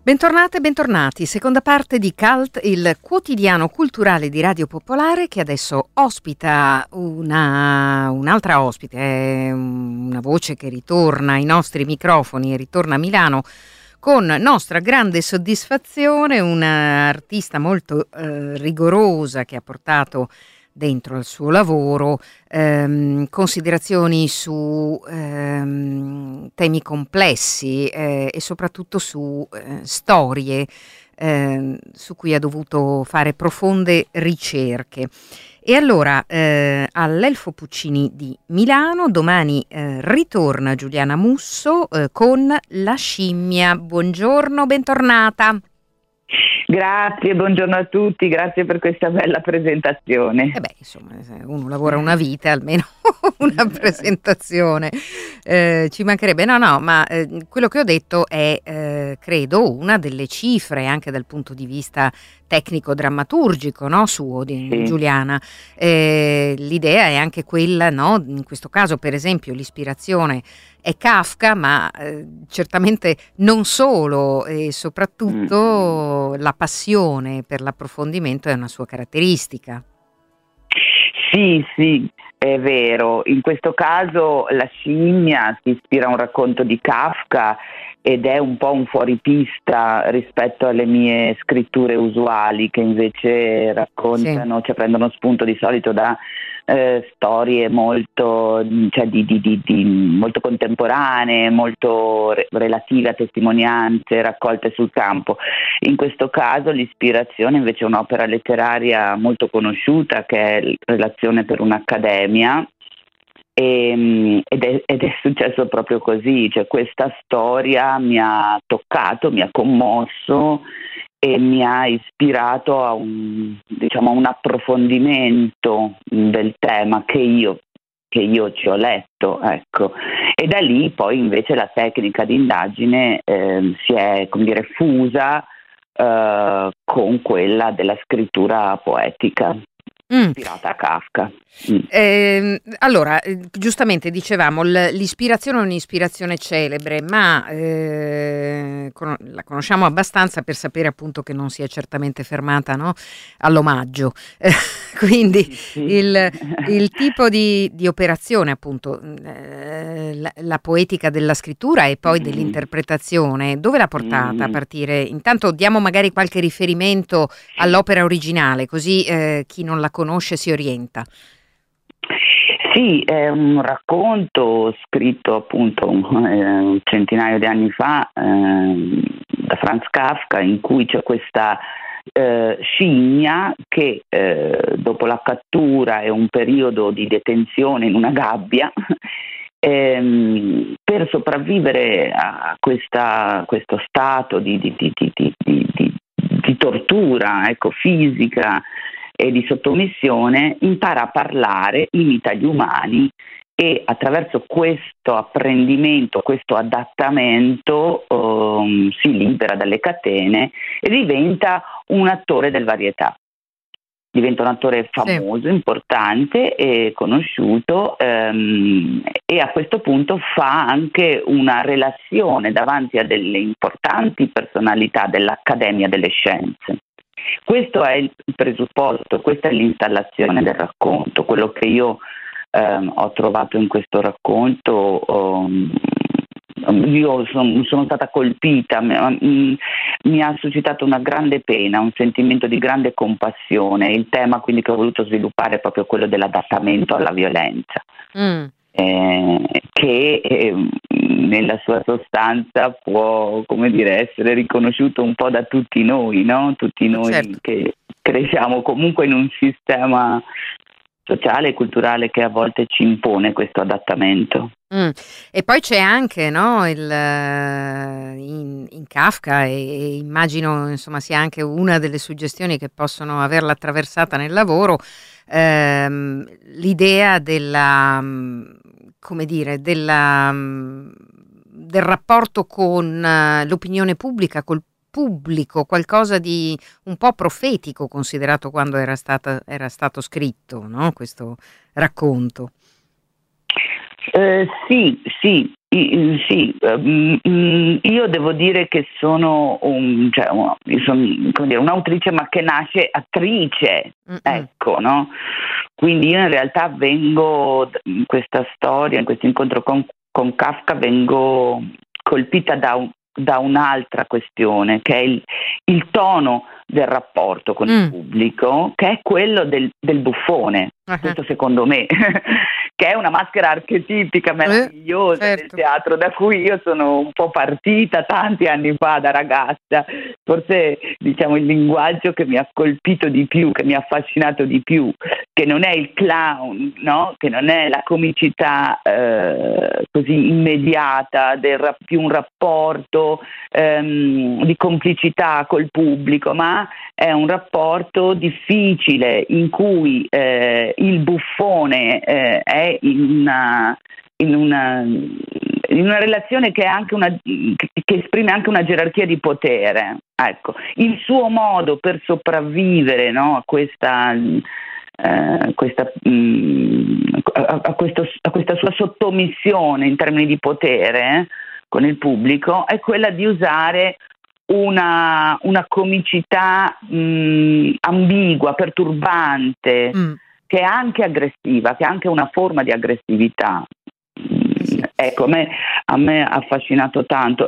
Bentornate e bentornati, seconda parte di Cult, il quotidiano culturale di Radio Popolare, che adesso ospita un'altra ospite, una voce che ritorna ai nostri microfoni e ritorna a Milano con nostra grande soddisfazione, un'artista molto rigorosa che ha portato dentro al suo lavoro considerazioni su temi complessi e soprattutto su storie su cui ha dovuto fare profonde ricerche. E allora all'Elfo Puccini di Milano domani ritorna Giuliana Musso con La scimmia. Buongiorno, bentornata. Grazie, buongiorno a tutti, grazie per questa bella presentazione. Insomma, se uno lavora una vita, almeno una presentazione ci mancherebbe. Ma quello che ho detto è, credo, una delle cifre anche dal punto di vista tecnico-drammaturgico, no, suo di Sì. Giuliana. L'idea è anche quella, no, in questo caso per esempio l'ispirazione è Kafka, ma certamente non solo, e soprattutto la passione per l'approfondimento è una sua caratteristica. Sì, è vero. In questo caso La scimmia si ispira a un racconto di Kafka ed è un po' un fuoripista rispetto alle mie scritture usuali, che invece raccontano, cioè prendono spunto di solito da storie molto, molto contemporanee, molto relative a testimonianze raccolte sul campo. In questo caso l'ispirazione invece è un'opera letteraria molto conosciuta, che è Relazione per un'Accademia, ed è successo proprio così, cioè questa storia mi ha toccato, mi ha commosso e mi ha ispirato a un approfondimento del tema che io ci ho letto, ecco. E da lì poi invece la tecnica di indagine si è, fusa con quella della scrittura poetica ispirata a Kafka. Allora, giustamente dicevamo, l'ispirazione è un'ispirazione celebre, ma la conosciamo abbastanza per sapere appunto che non si è certamente fermata, no, all'omaggio. Quindi il tipo di operazione, appunto, la poetica della scrittura e poi dell'interpretazione, dove l'ha portata a partire? Intanto diamo magari qualche riferimento all'opera originale, così chi non la conosce si orienta. Sì, è un racconto scritto appunto un centinaio di anni fa da Franz Kafka, in cui c'è questa scimmia che dopo la cattura e un periodo di detenzione in una gabbia per sopravvivere a questo stato di tortura, ecco, fisica e di sottomissione, impara a parlare, imita gli umani e attraverso questo apprendimento, questo adattamento si libera dalle catene e diventa un attore del varietà. Diventa un attore famoso, importante e conosciuto e a questo punto fa anche una relazione davanti a delle importanti personalità dell'Accademia delle Scienze. Questo è il presupposto, questa è l'installazione del racconto. Quello che io ho trovato in questo racconto, io sono stata colpita, mi ha suscitato una grande pena, un sentimento di grande compassione. Il tema quindi che ho voluto sviluppare è proprio quello dell'adattamento alla violenza. Che nella sua sostanza può, essere riconosciuto un po' da tutti noi, no? Tutti noi che cresciamo comunque in un sistema sociale e culturale che a volte ci impone questo adattamento. E poi c'è anche, no, in Kafka e immagino insomma sia anche una delle suggestioni che possono averla attraversata nel lavoro, l'idea della, del rapporto con l'opinione pubblica, col pubblico, qualcosa di un po' profetico considerato quando era stato scritto, no? Questo racconto. Sì, Sì, io devo dire che sono, io sono, come dire, un'autrice ma che nasce attrice, ecco, no? Quindi io in realtà vengo in questa storia, in questo incontro con Kafka, vengo colpita da un'altra questione, che è il tono del rapporto con il pubblico, che è quello del buffone, questo secondo me, che è una maschera archetipica meravigliosa del teatro, da cui io sono un po' partita tanti anni fa da ragazza. Forse diciamo il linguaggio che mi ha colpito di più, che mi ha affascinato di più, che non è il clown, no? Che non è la comicità così immediata, più un rapporto di complicità col pubblico, ma è un rapporto difficile in cui il buffone è in una relazione che è anche che esprime anche una gerarchia di potere. Ecco, il suo modo per sopravvivere, no, a questa sua sottomissione in termini di potere con il pubblico è quella di usare una comicità ambigua, perturbante, che è anche aggressiva, che è anche una forma di aggressività. Ecco, a me ha affascinato tanto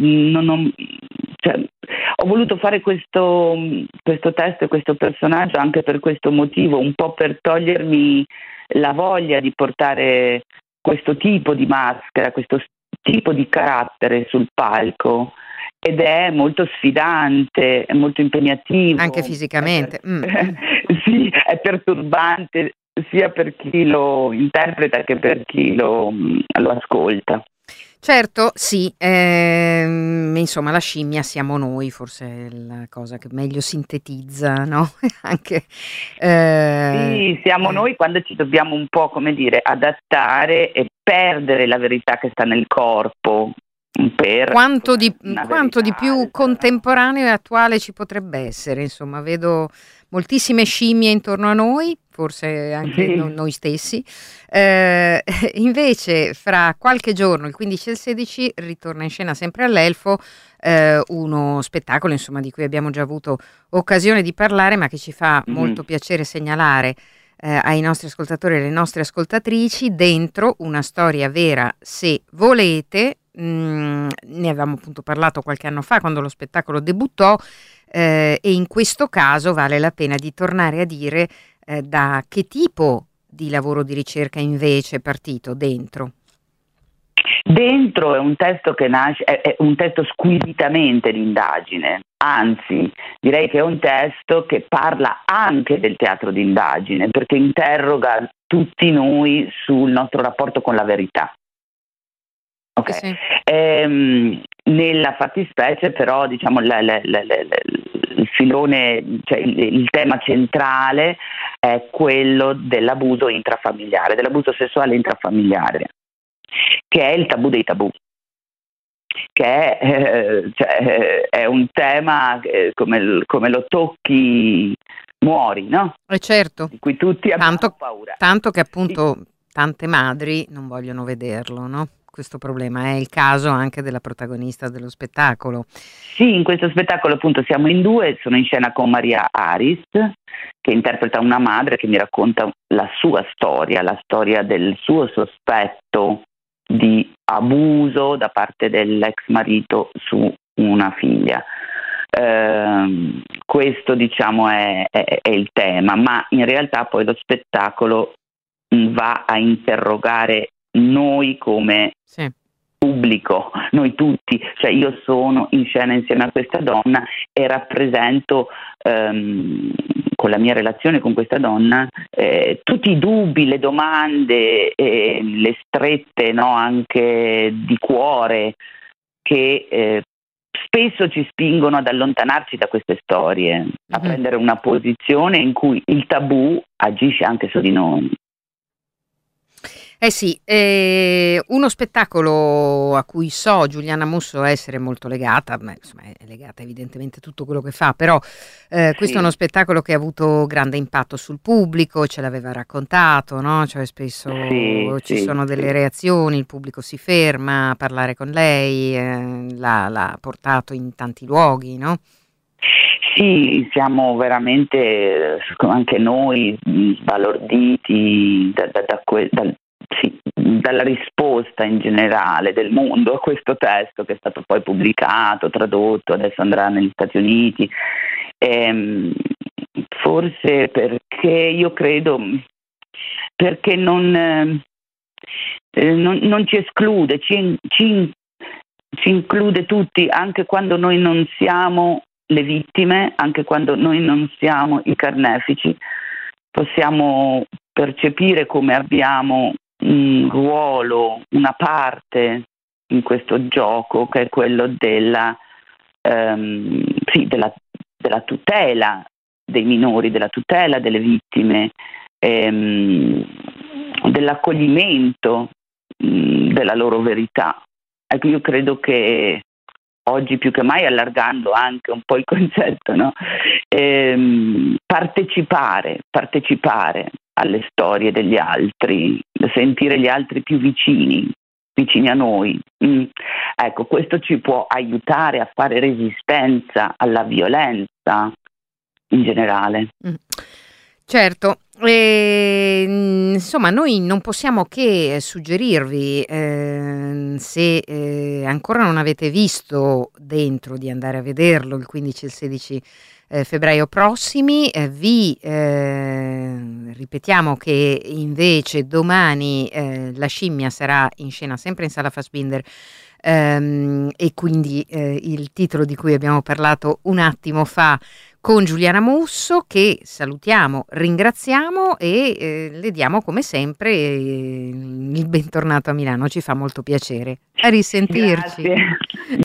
ho voluto fare questo testo e questo personaggio anche per questo motivo, un po' per togliermi la voglia di portare questo tipo di maschera, questo tipo di carattere sul palco, ed è molto sfidante, è molto impegnativo. Anche fisicamente. Sì, è perturbante sia per chi lo interpreta che per chi lo ascolta. Certo, sì, insomma la scimmia siamo noi, forse è la cosa che meglio sintetizza, no? Anche, sì, siamo noi quando ci dobbiamo un po', come dire, adattare e perdere la verità che sta nel corpo. Quanto di più contemporaneo e attuale ci potrebbe essere, insomma, vedo moltissime scimmie intorno a noi, forse anche noi stessi. Invece fra qualche giorno, il 15 e il 16, ritorna in scena sempre all'Elfo uno spettacolo, insomma, di cui abbiamo già avuto occasione di parlare, ma che ci fa molto piacere segnalare ai nostri ascoltatori e alle nostre ascoltatrici, dentro una storia vera, se volete. Ne avevamo appunto parlato qualche anno fa quando lo spettacolo debuttò, e in questo caso vale la pena di tornare a dire da che tipo di lavoro di ricerca invece è partito dentro. Dentro è un testo che nasce, è un testo squisitamente d'indagine, anzi direi che è un testo che parla anche del teatro d'indagine, perché interroga tutti noi sul nostro rapporto con la verità. Okay. Sì. Nella fattispecie però diciamo il filone, cioè il tema centrale è quello dell'abuso intrafamiliare, dell'abuso sessuale intrafamiliare, che è il tabù dei tabù, che è un tema che, come lo tocchi muori, no? Certo. Di cui tutti abbiamo paura. Tanto che appunto tante madri non vogliono vederlo, no? Questo problema è il caso anche della protagonista dello spettacolo. Sì, in questo spettacolo appunto siamo in due, sono in scena con Maria Aris, che interpreta una madre che mi racconta la sua storia, la storia del suo sospetto di abuso da parte dell'ex marito su una figlia. Questo diciamo è il tema, ma in realtà poi lo spettacolo va a interrogare noi come pubblico, noi tutti, cioè io sono in scena insieme a questa donna e rappresento con la mia relazione con questa donna tutti i dubbi, le domande, le strette, no, anche di cuore che spesso ci spingono ad allontanarci da queste storie, a prendere una posizione in cui il tabù agisce anche su di noi. Eh sì, uno spettacolo a cui so Giuliana Musso essere molto legata, beh, insomma è legata evidentemente a tutto quello che fa, però questo è uno Sì, spettacolo che ha avuto grande impatto sul pubblico, ce l'aveva raccontato, no? Cioè sì, spesso ci sì, sono delle sì. reazioni, il pubblico si ferma a parlare con lei, l'ha portato in tanti luoghi, no? Sì, siamo veramente anche noi sbalorditi sì, dalla risposta in generale del mondo a questo testo che è stato poi pubblicato, tradotto, adesso andrà negli Stati Uniti. Ehm, Forse perché io credo, perché non ci esclude, ci include tutti, anche quando noi non siamo le vittime, anche quando noi non siamo i carnefici, possiamo percepire come abbiamo un ruolo, una parte in questo gioco che è quello sì, della tutela dei minori, della tutela delle vittime, ehm, dell'accoglimento della loro verità. Ecco, io credo che oggi più che mai, allargando anche un po' il concetto, no? Partecipare alle storie degli altri, sentire gli altri più vicini a noi. Ecco, questo ci può aiutare a fare resistenza alla violenza in generale. Mm. Certo, insomma noi non possiamo che suggerirvi, se ancora non avete visto Dentro, di andare a vederlo il 15 e il 16 febbraio prossimi. Vi ripetiamo che invece domani La scimmia sarà in scena sempre in Sala Fassbinder, e quindi il titolo di cui abbiamo parlato un attimo fa con Giuliana Musso, che salutiamo, ringraziamo e le diamo come sempre il bentornato a Milano, ci fa molto piacere. A risentirci. Grazie.